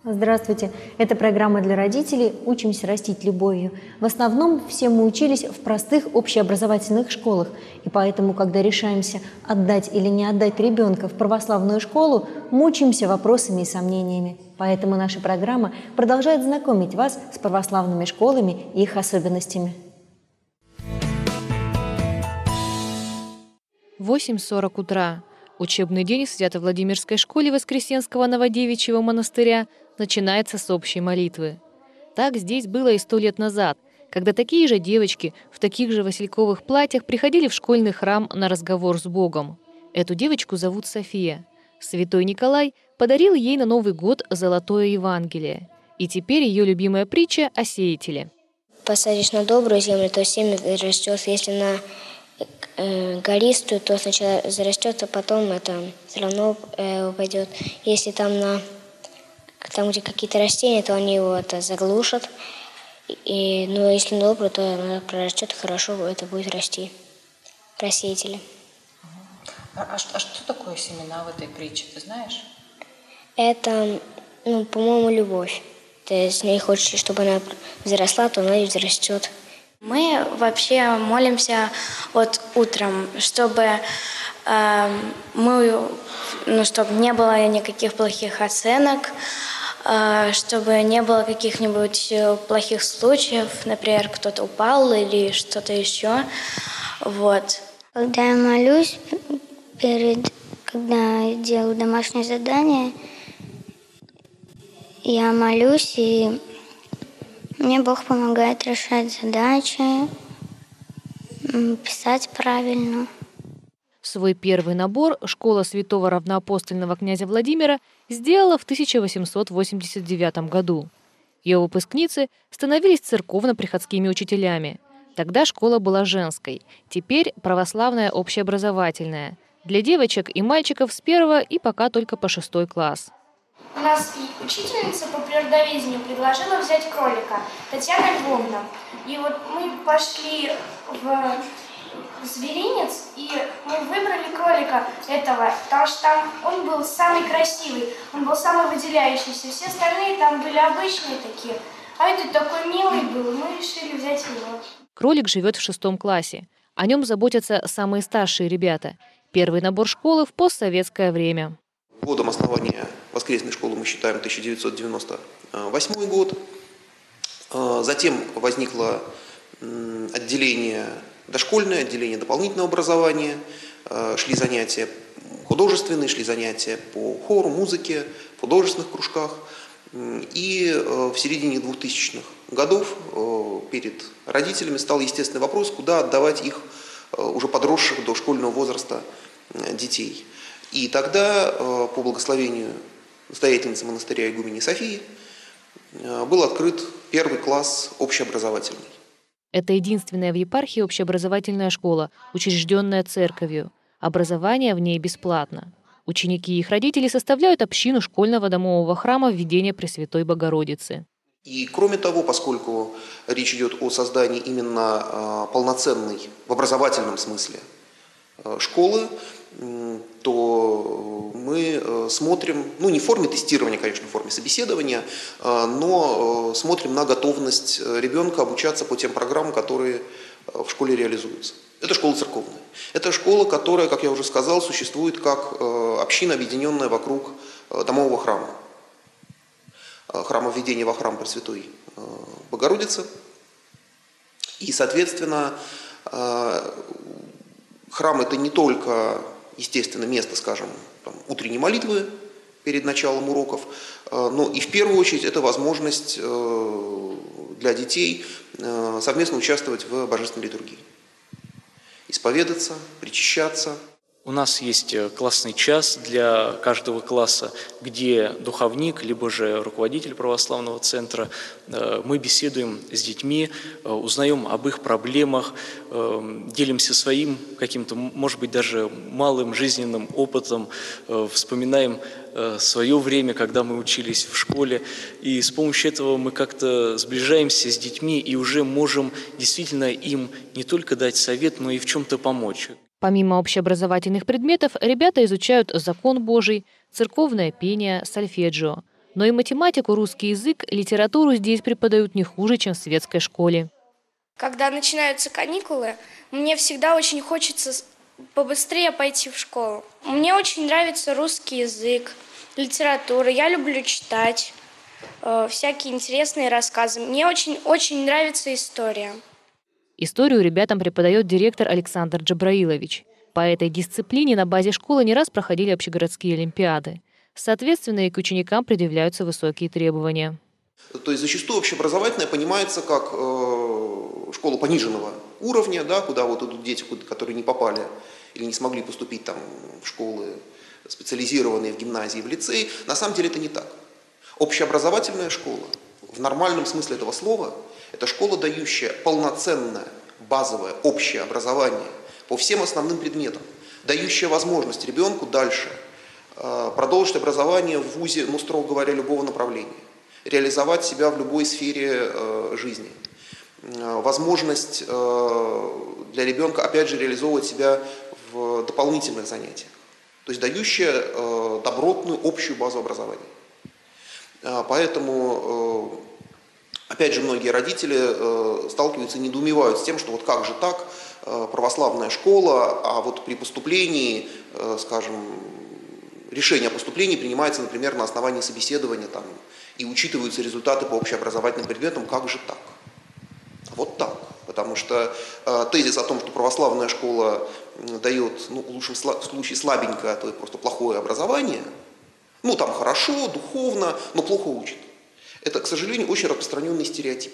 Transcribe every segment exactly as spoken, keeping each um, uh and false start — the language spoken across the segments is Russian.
Здравствуйте! Это программа для родителей «Учимся растить любовью». В основном все мы учились в простых общеобразовательных школах, и поэтому, когда решаемся отдать или не отдать ребенка в православную школу, мучаемся вопросами и сомнениями. Поэтому наша программа продолжает знакомить вас с православными школами и их особенностями. восемь сорок утра. Учебный день в Свято-Владимирской школе Воскресенского Новодевичьего монастыря начинается с общей молитвы. Так здесь было и сто лет назад, когда такие же девочки в таких же васильковых платьях приходили в школьный храм на разговор с Богом. Эту девочку зовут София. Святой Николай подарил ей на Новый год золотое Евангелие. И теперь ее любимая притча о сеятеле. Посадишь на добрую землю, то семя растет, если на э, гористую, то сначала зарастет, а потом это все равно э, упадет. Если там на там, где какие-то растения, то они его это заглушат. И, но если на добрую, то она прорастет, хорошо это будет расти. Растители. А, а, а что такое семена в этой притче, ты знаешь? Это, ну, по-моему, любовь. То есть, если хочешь, чтобы она взросла, то она и взрастет. Мы вообще молимся вот утром, чтобы э, мы, ну, чтобы не было никаких плохих оценок, э, чтобы не было каких-нибудь плохих случаев, например, кто-то упал или что-то еще. Вот. Когда я молюсь, перед, когда я делаю домашнее задание, я молюсь, и мне Бог помогает решать задачи, писать правильно. Свой первый набор школа святого равноапостольного князя Владимира сделала в тысяча восемьсот восемьдесят девятом году. Ее выпускницы становились церковно-приходскими учителями. Тогда школа была женской, теперь православная общеобразовательная. Для девочек и мальчиков с первого и пока только по шестой класс. У нас учительница по природоведению предложила взять кролика, Татьяна Львовна. И вот мы пошли в зверинец, и мы выбрали кролика этого, потому что там он был самый красивый, он был самый выделяющийся. Все остальные там были обычные такие, а этот такой милый был, мы решили взять его. Кролик живет в шестом классе. О нем заботятся самые старшие ребята. Первый набор школы в постсоветское время. Годом основания воскресной школы мы считаем тысяча девятьсот девяносто восьмой год. Затем возникло отделение дошкольное, отделение дополнительного образования. Шли занятия художественные, шли занятия по хору, музыке, в художественных кружках. И в середине двухтысячных годов перед родителями стал естественный вопрос, куда отдавать их уже подросших до школьного возраста детей. И тогда, по благословению настоятельницы монастыря игумени Софии, был открыт первый класс общеобразовательный. Это единственная в епархии общеобразовательная школа, учрежденная церковью. Образование в ней бесплатно. Ученики и их родители составляют общину школьного домового храма Введения Пресвятой Богородицы. И кроме того, поскольку речь идет о создании именно полноценной, в образовательном смысле, школы, то мы смотрим, ну не в форме тестирования, конечно, в форме собеседования, но смотрим на готовность ребенка обучаться по тем программам, которые в школе реализуются. Это школа церковная. Это школа, которая, как я уже сказал, существует как община, объединенная вокруг домового храма. Храма Введения во храм Пресвятой Богородицы. И, соответственно, храм – это не только, естественно, место, скажем, там, утренней молитвы перед началом уроков, но и в первую очередь это возможность для детей совместно участвовать в божественной литургии. Исповедаться, причащаться. У нас есть классный час для каждого класса, где духовник, либо же руководитель православного центра, мы беседуем с детьми, узнаем об их проблемах, делимся своим каким-то, может быть, даже малым жизненным опытом, вспоминаем свое время, когда мы учились в школе, и с помощью этого мы как-то сближаемся с детьми и уже можем действительно им не только дать совет, но и в чем-то помочь. Помимо общеобразовательных предметов, ребята изучают закон Божий, церковное пение, сольфеджио. Но и математику, русский язык, литературу здесь преподают не хуже, чем в светской школе. Когда начинаются каникулы, мне всегда очень хочется побыстрее пойти в школу. Мне очень нравится русский язык, литература. Я люблю читать э, всякие интересные рассказы. Мне очень-очень нравится история. Историю ребятам преподает директор Александр Джабраилович. По этой дисциплине на базе школы не раз проходили общегородские олимпиады. Соответственно, и к ученикам предъявляются высокие требования. То есть зачастую общеобразовательное понимается как э, школа пониженного уровня, да, куда вот идут дети, которые не попали или не смогли поступить там, в школы специализированные, в гимназии, в лицей. На самом деле это не так. Общеобразовательная школа в нормальном смысле этого слова – это школа, дающая полноценное, базовое, общее образование по всем основным предметам, дающая возможность ребенку дальше э, продолжить образование в вузе, ну, строго говоря, любого направления, реализовать себя в любой сфере э, жизни. Э, возможность э, для ребенка, опять же, реализовывать себя в дополнительных занятиях. То есть дающая э, добротную общую базу образования. Э, поэтому, э, опять же, многие родители э, сталкиваются и недоумевают с тем, что вот как же так, э, православная школа, а вот при поступлении, э, скажем, решение о поступлении принимается, например, на основании собеседования там, и учитываются результаты по общеобразовательным предметам, как же так? Вот так. Потому что э, тезис о том, что православная школа дает, ну, в лучшем случае слабенькое, а то и просто плохое образование, ну там хорошо, духовно, но плохо учат. Это, к сожалению, очень распространенный стереотип.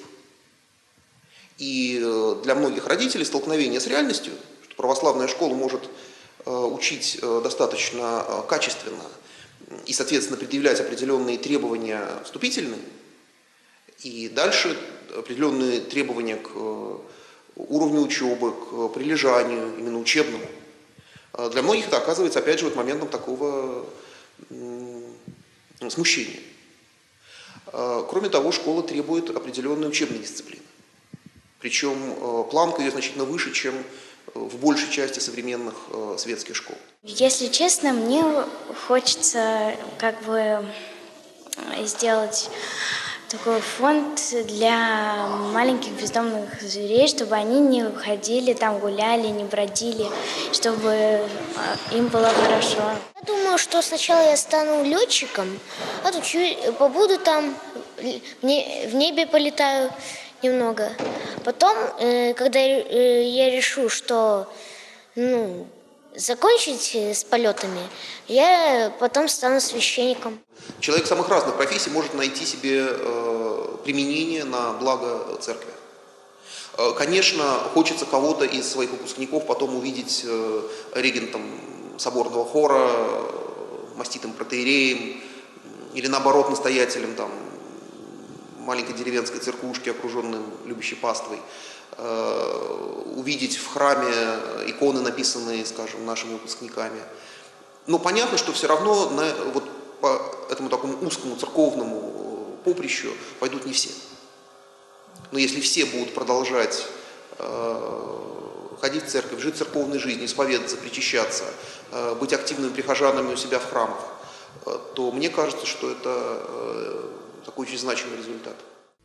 И э, для многих родителей столкновение с реальностью, что православная школа может э, учить э, достаточно э, качественно и, соответственно, предъявлять определенные требования вступительные, и дальше определенные требования к уровню учебы, к прилежанию, именно учебному. Для многих это оказывается, опять же, вот моментом такого смущения. Кроме того, школа требует определенной учебной дисциплины. Причем планка ее значительно выше, чем в большей части современных светских школ. Если честно, мне хочется как бы сделать такой фонд для маленьких бездомных зверей, чтобы они не ходили, там гуляли, не бродили, чтобы им было хорошо. Я думаю, что сначала я стану летчиком, отучу, побуду там, в небе полетаю немного. Потом, когда я решу, что ну, закончить с полетами, я потом стану священником. Человек самых разных профессий может найти себе э, применение на благо церкви. Э, конечно, хочется кого-то из своих выпускников потом увидеть э, регентом соборного хора, э, маститым протоиереем, или наоборот настоятелем там, маленькой деревенской церквушки, окруженным любящей паствой. Э, увидеть в храме иконы, написанные, скажем, нашими выпускниками. Но понятно, что все равно на, вот, по этому такому узкому церковному поприщу пойдут не все. Но если все будут продолжать э, ходить в церковь, жить церковной жизнью, исповедаться, причащаться, э, быть активными прихожанами у себя в храмах, э, то мне кажется, что это э, такой очень значимый результат.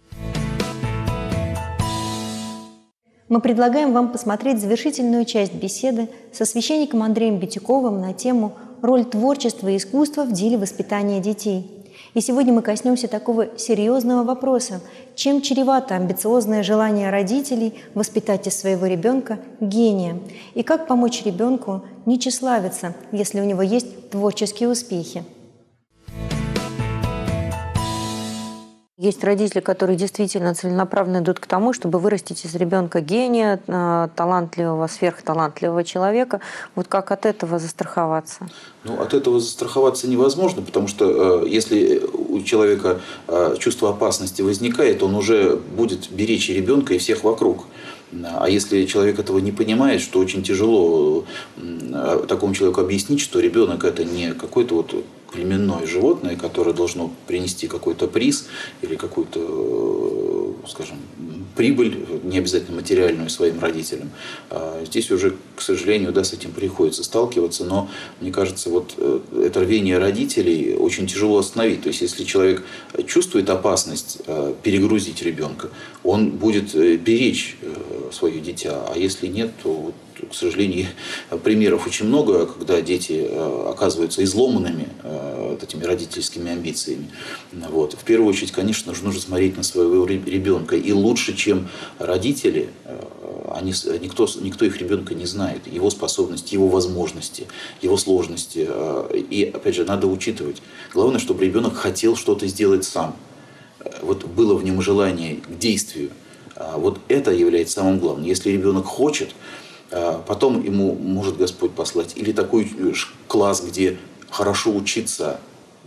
Мы предлагаем вам посмотреть завершительную часть беседы со священником Андреем Битюковым на тему «Роль творчества и искусства в деле воспитания детей». И сегодня мы коснемся такого серьезного вопроса: чем чревато амбициозное желание родителей воспитать из своего ребенка гения? И как помочь ребенку не тщеславиться, если у него есть творческие успехи? Есть родители, которые действительно целенаправленно идут к тому, чтобы вырастить из ребенка гения, талантливого, сверхталантливого человека. Вот как от этого застраховаться? Ну, от этого застраховаться невозможно, потому что э, если у человека э, чувство опасности возникает, он уже будет беречь ребенка и всех вокруг. А если человек этого не понимает, что очень тяжело э, такому человеку объяснить, что ребенок это не какой-то вот племенное животное, которое должно принести какой-то приз или какую-то, скажем, прибыль, не обязательно материальную, своим родителям. Здесь уже, к сожалению, да, с этим приходится сталкиваться, но мне кажется, вот это рвение родителей очень тяжело остановить. То есть если человек чувствует опасность перегрузить ребенка, он будет беречь свое дитя, а если нет, то, к сожалению, примеров очень много, когда дети оказываются изломанными этими родительскими амбициями. Вот. В первую очередь, конечно же, нужно смотреть на своего ребенка. И лучше, чем родители, они, никто, никто их ребенка не знает. Его способности, его возможности, его сложности. И, опять же, надо учитывать. Главное, чтобы ребенок хотел что-то сделать сам. Вот было в нем желание к действию. Вот это является самым главным. Если ребенок хочет, потом ему может Господь послать или такой класс, где хорошо учиться,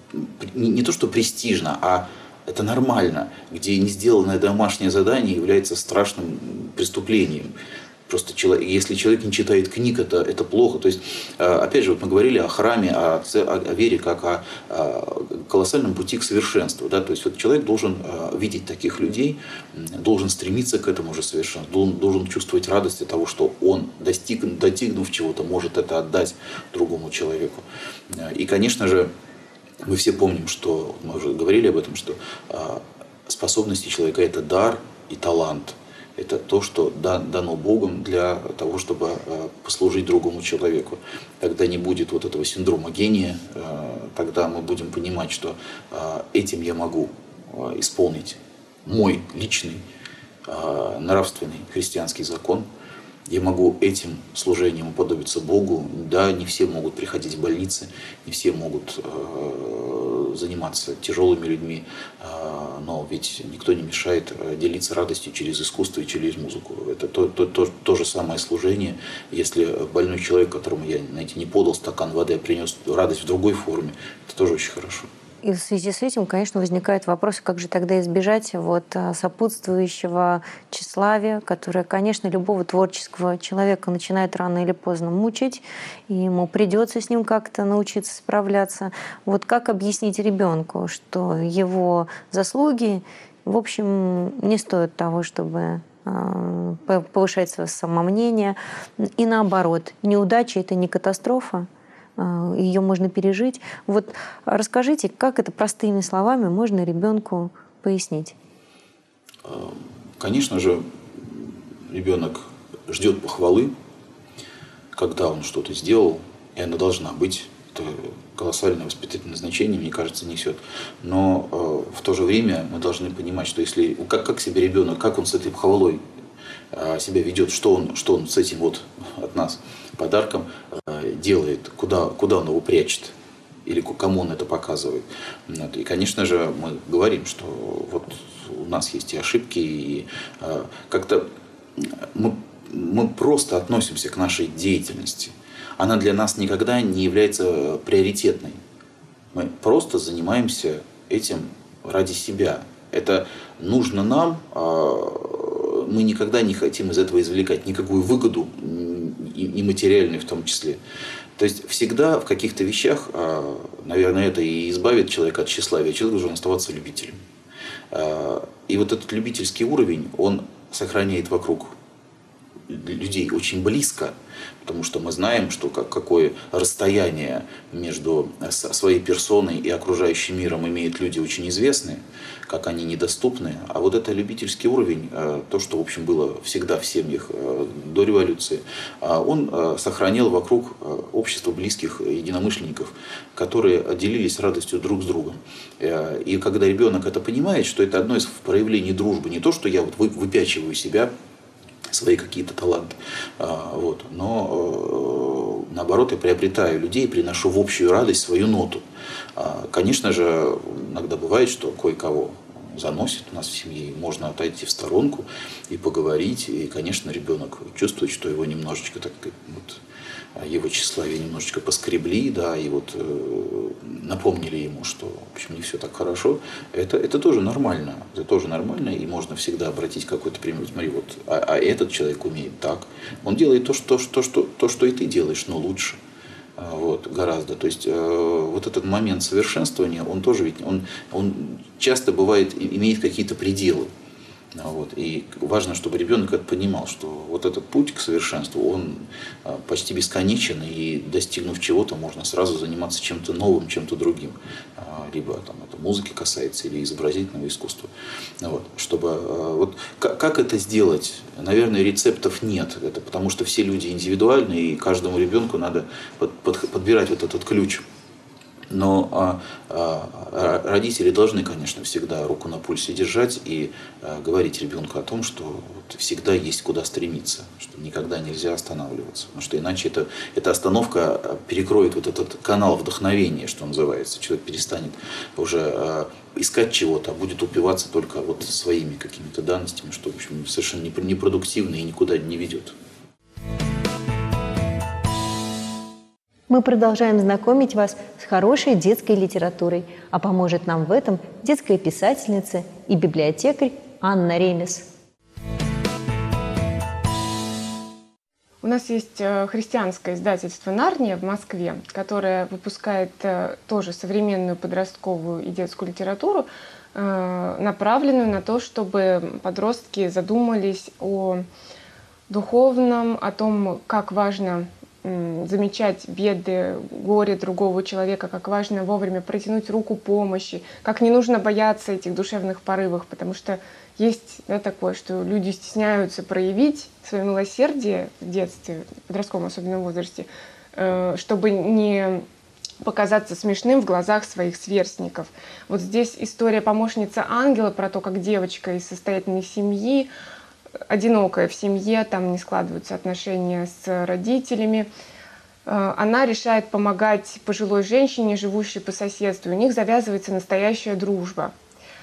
не то что престижно, а это нормально, где не сделанное домашнее задание является страшным преступлением. Просто человек, если человек не читает книг, это, это плохо. То есть, опять же, вот мы говорили о храме, о, о вере как о, о колоссальном пути к совершенству. Да? То есть вот человек должен видеть таких людей, должен стремиться к этому же совершенству, должен, должен чувствовать радость от того, что он, достиг, достигнув чего-то, может это отдать другому человеку. И, конечно же, мы все помним, что, мы уже говорили об этом, что способности человека – это дар и талант. Это то, что дано Богом для того, чтобы послужить другому человеку. Тогда не будет вот этого синдрома гения, тогда мы будем понимать, что этим я могу исполнить мой личный нравственный христианский закон. Я могу этим служением уподобиться Богу. Да, не все могут приходить в больницы, не все могут э, заниматься тяжелыми людьми, э, но ведь никто не мешает делиться радостью через искусство и через музыку. Это то, то, то, то же самое служение. Если больной человек, которому я, знаете, не подал стакан воды, а принес радость в другой форме, это тоже очень хорошо. И в связи с этим, конечно, возникает вопрос, как же тогда избежать вот сопутствующего тщеславия, которое, конечно, любого творческого человека начинает рано или поздно мучить, и ему придется с ним как-то научиться справляться. Вот как объяснить ребенку, что его заслуги, в общем, не стоят того, чтобы повышать свое самомнение, и наоборот, неудача — это не катастрофа, ее можно пережить. Вот расскажите, как это простыми словами можно ребенку пояснить? Конечно же, ребенок ждет похвалы, когда он что-то сделал, и она должна быть. Это колоссальное воспитательное значение, мне кажется, несет. Но э, в то же время мы должны понимать, что если как, как себе ребенок, как он с этой похвалой э, себя ведет, что он, что он с этим вот от нас подарком э, делает, куда, куда он его прячет, или кому он это показывает. Вот. И, конечно же, мы говорим, что вот у нас есть и ошибки, и э, как-то мы, мы просто относимся к нашей деятельности. Она для нас никогда не является приоритетной. Мы просто занимаемся этим ради себя. Это нужно нам, а мы никогда не хотим из этого извлекать никакую выгоду, и материальную в том числе. То есть всегда в каких-то вещах, наверное, это и избавит человека от тщеславия. Человек должен оставаться любителем. И вот этот любительский уровень, он сохраняет вокруг людей очень близко, потому что мы знаем, что какое расстояние между своей персоной и окружающим миром имеют люди очень известные, как они недоступны. А вот это любительский уровень, то, что, в общем, было всегда в семьях до революции, он сохранил вокруг общество близких единомышленников, которые делились радостью друг с другом. И когда ребенок это понимает, что это одно из проявлений дружбы, не то, что я вот выпячиваю себя, свои какие-то таланты. Вот. Но наоборот, я приобретаю людей, приношу в общую радость свою ноту. Конечно же, иногда бывает, что кое-кого заносит у нас в семье, можно отойти в сторонку и поговорить. И, конечно, ребенок чувствует, что его немножечко так вот, его тщеславие немножечко поскребли, да, и вот э, напомнили ему, что, в общем, не все так хорошо. Это, это тоже нормально, это тоже нормально, и можно всегда обратить какой-то пример. Смотри, вот, а, а этот человек умеет так. Он делает то, что, то, что, то, что и ты делаешь, но лучше. Вот, гораздо. То есть э, вот этот момент совершенствования, он тоже ведь, он, он часто бывает, имеет какие-то пределы. Вот. И важно, чтобы ребенок это понимал, что вот этот путь к совершенству, он почти бесконечен, и достигнув чего-то, можно сразу заниматься чем-то новым, чем-то другим. Либо там, это музыки касается, или изобразительного искусства. Вот. Чтобы, вот, как, как это сделать? Наверное, рецептов нет. Это потому что все люди индивидуальны, и каждому ребенку надо под, под, подбирать вот этот ключ. Но а, а, родители должны, конечно, всегда руку на пульсе держать и а, говорить ребенку о том, что вот всегда есть куда стремиться, что никогда нельзя останавливаться. Потому что иначе это, эта остановка перекроет вот этот канал вдохновения, что называется. Человек перестанет уже а, искать чего-то, а будет упиваться только вот своими какими-то данностями, что, в общем, совершенно непродуктивно и никуда не ведет. Мы продолжаем знакомить вас с хорошей детской литературой, а поможет нам в этом детская писательница и библиотекарь Анна Ремес. У нас есть христианское издательство «Нарния» в Москве, которое выпускает тоже современную подростковую и детскую литературу, направленную на то, чтобы подростки задумались о духовном, о том, как важно замечать беды, горе другого человека, как важно вовремя протянуть руку помощи, как не нужно бояться этих душевных порывов, потому что есть, да, такое, что люди стесняются проявить свое милосердие в детстве, в подростковом особенном возрасте, чтобы не показаться смешным в глазах своих сверстников. Вот здесь история помощницы ангела про то, как девочка из состоятельной семьи, одинокая в семье, там не складываются отношения с родителями. Она решает помогать пожилой женщине, живущей по соседству. У них завязывается настоящая дружба.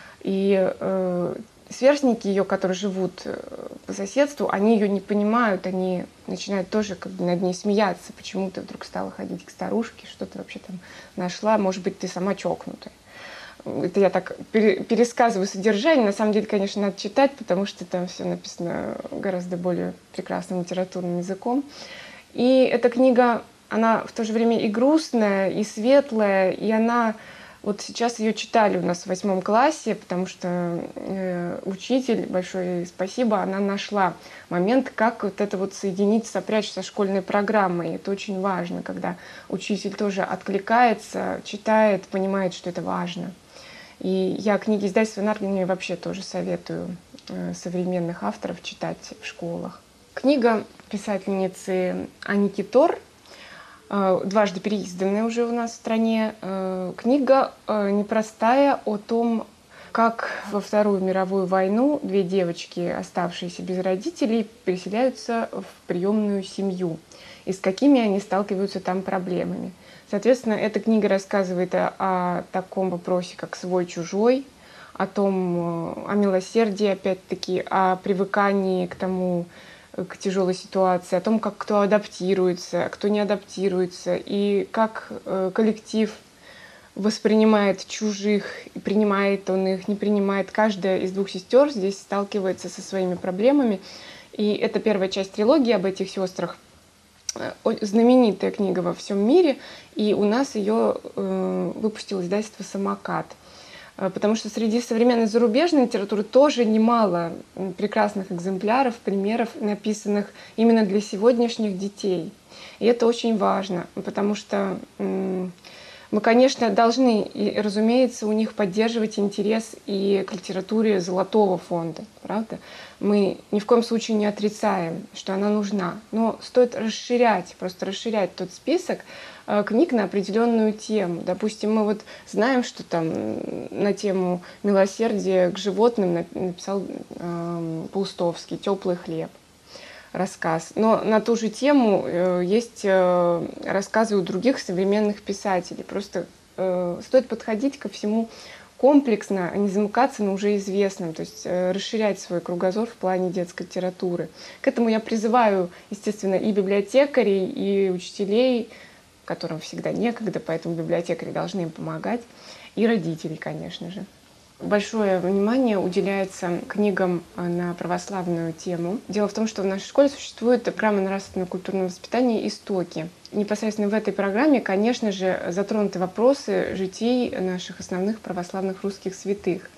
И э, сверстники ее, которые живут по соседству, они ее не понимают, они начинают тоже как бы над ней смеяться. Почему ты вдруг стала ходить к старушке, что ты вообще там нашла, может быть, ты сама чокнутая. Это я так пересказываю содержание. На самом деле, конечно, надо читать, потому что там все написано гораздо более прекрасным литературным языком. И эта книга, она в то же время и грустная, и светлая, и она... Вот сейчас ее читали у нас в восьмом классе, потому что э, учитель, большое спасибо, она нашла момент, как вот это вот соединить, сопрячь со школьной программой. Это очень важно, когда учитель тоже откликается, читает, понимает, что это важно. И я книги издательства «Нарния» вообще тоже советую э, современных авторов читать в школах. Книга писательницы Аники Тор, дважды переизданная уже у нас в стране. Книга непростая о том, как во Вторую мировую войну две девочки, оставшиеся без родителей, переселяются в приемную семью и с какими они сталкиваются там проблемами. Соответственно, эта книга рассказывает о, о таком вопросе, как свой-чужой, о том, о милосердии, опять-таки, о привыкании к тому, к тяжелой ситуации, о том, как кто адаптируется, а кто не адаптируется, и как э, коллектив воспринимает чужих, и принимает он их, не принимает. Каждая из двух сестер здесь сталкивается со своими проблемами. И это первая часть трилогии об этих сестрах. Знаменитая книга во всем мире, и у нас ее э, выпустило издательство «Самокат». Потому что среди современной зарубежной литературы тоже немало прекрасных экземпляров, примеров, написанных именно для сегодняшних детей. И это очень важно, потому что мы, конечно, должны, и, разумеется, у них поддерживать интерес и к литературе золотого фонда, правда? Мы ни в коем случае не отрицаем, что она нужна, но стоит расширять, просто расширять тот список книг на определенную тему. Допустим, мы вот знаем, что там на тему милосердия к животным написал э, Паустовский «Теплый хлеб», рассказ. Но на ту же тему э, есть э, рассказы у других современных писателей. Просто э, стоит подходить ко всему комплексно, а не замыкаться на уже известном, то есть э, расширять свой кругозор в плане детской литературы. К этому я призываю, естественно, и библиотекарей, и учителей, которым всегда некогда, поэтому библиотекари должны им помогать, и родителей, конечно же. Большое внимание уделяется книгам на православную тему. Дело в том, что в нашей школе существует программа нравственного и культурного воспитания «Истоки». Непосредственно в этой программе, конечно же, затронуты вопросы житий наших основных православных русских святых.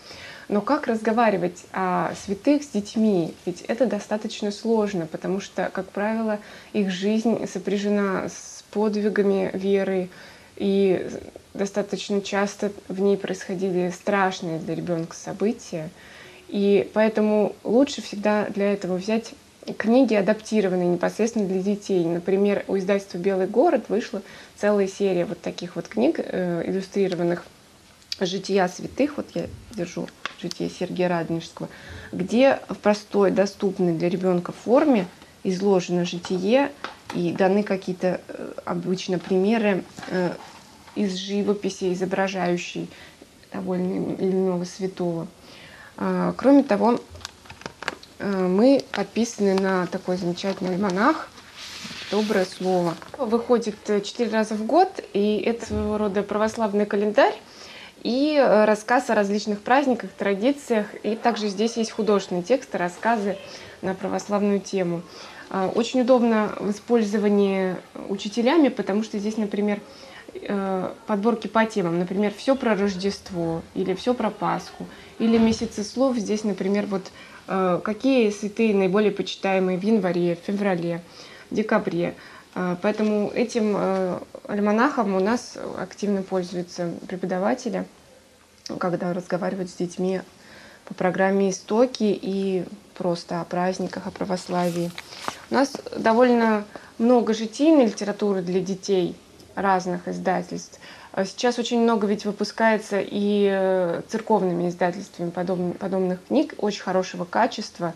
Но как разговаривать о святых с детьми? Ведь это достаточно сложно, потому что, как правило, их жизнь сопряжена с подвигами веры, и достаточно часто в ней происходили страшные для ребенка события. И поэтому лучше всегда для этого взять книги, адаптированные непосредственно для детей. Например, у издательства «Белый город» вышла целая серия вот таких вот книг, э, иллюстрированных «Жития святых». Вот я держу «Житие Сергия Радонежского», где в простой, доступной для ребенка форме изложено житие и даны какие-то э, обычно примеры э, из живописи, изображающей того или иного святого. А, кроме того, мы подписаны на такой замечательный альманах «Доброе слово». Выходит четыре раза в год, и это своего рода православный календарь и рассказ о различных праздниках, традициях. И также здесь есть художественные тексты, рассказы на православную тему. Очень удобно в использовании учителями, потому что здесь, например, подборки по темам. Например, все про Рождество или все про Пасху. Или месяцы слов. Здесь, например, вот какие святые наиболее почитаемые в январе, в феврале, в декабре. Поэтому этим альманахом у нас активно пользуются преподаватели, когда разговаривают с детьми по программе «Истоки» и просто о праздниках, о православии. У нас довольно много житийной литературы для детей разных издательств. Сейчас очень много ведь выпускается и церковными издательствами подобных, подобных книг, очень хорошего качества.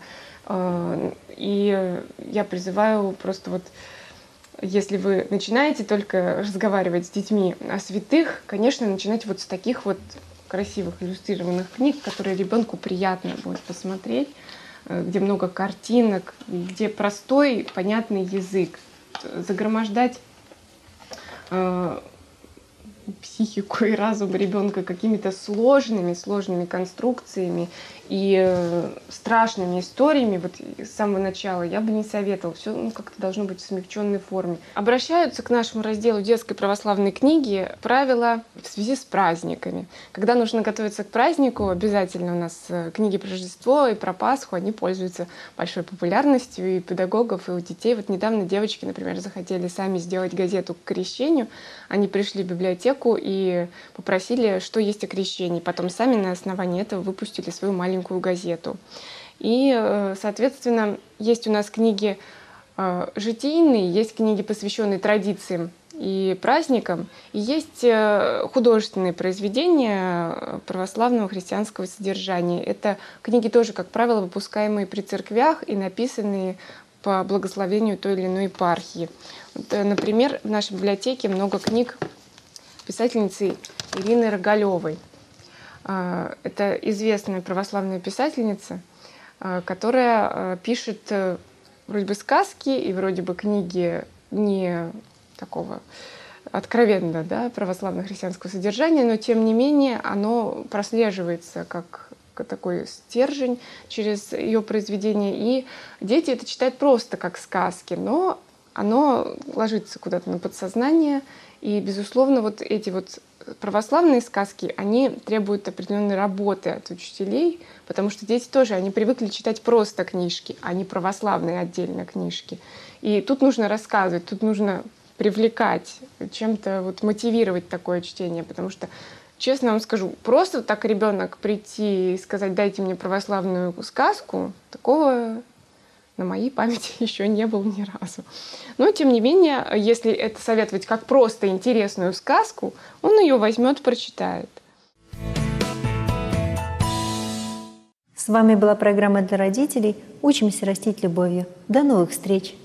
И я призываю просто вот, если вы начинаете только разговаривать с детьми о святых, конечно, начинать вот с таких вот красивых иллюстрированных книг, которые ребенку приятно будет посмотреть, где много картинок, где простой, понятный язык. Загромождать психику и разум ребенка какими-то сложными, сложными конструкциями и э, страшными историями вот с самого начала я бы не советовала. Все ну, как-то должно быть в смягченной форме. Обращаются к нашему разделу детской православной книги правила в связи с праздниками. Когда нужно готовиться к празднику, обязательно у нас книги про Рождество и про Пасху, они пользуются большой популярностью и педагогов, и у детей. Вот недавно девочки, например, захотели сами сделать газету к крещению. Они пришли в библиотеку и попросили, что есть о крещении. Потом сами на основании этого выпустили свою маленькую газету. И, соответственно, есть у нас книги житийные, есть книги, посвященные традициям и праздникам, и есть художественные произведения православного христианского содержания. Это книги тоже, как правило, выпускаемые при церквях и написанные по благословению той или иной епархии. Вот, например, в нашей библиотеке много книг писательницы Ирины Рогалевой. Это известная православная писательница, которая пишет вроде бы сказки и вроде бы книги не такого откровенно, да, православно-христианского содержания, но тем не менее оно прослеживается как такой стержень через ее произведение. И дети это читают просто как сказки, но оно ложится куда-то на подсознание. И, безусловно, вот эти вот православные сказки, они требуют определенной работы от учителей, потому что дети тоже, они привыкли читать просто книжки, а не православные отдельно книжки. И тут нужно рассказывать, тут нужно привлекать, чем-то вот мотивировать такое чтение, потому что, честно вам скажу, просто так ребенок прийти и сказать: дайте мне православную сказку, такого на моей памяти еще не было ни разу. Но, тем не менее, если это советовать как просто интересную сказку, он ее возьмет, прочитает. С вами была программа для родителей «Учимся растить любовью». До новых встреч!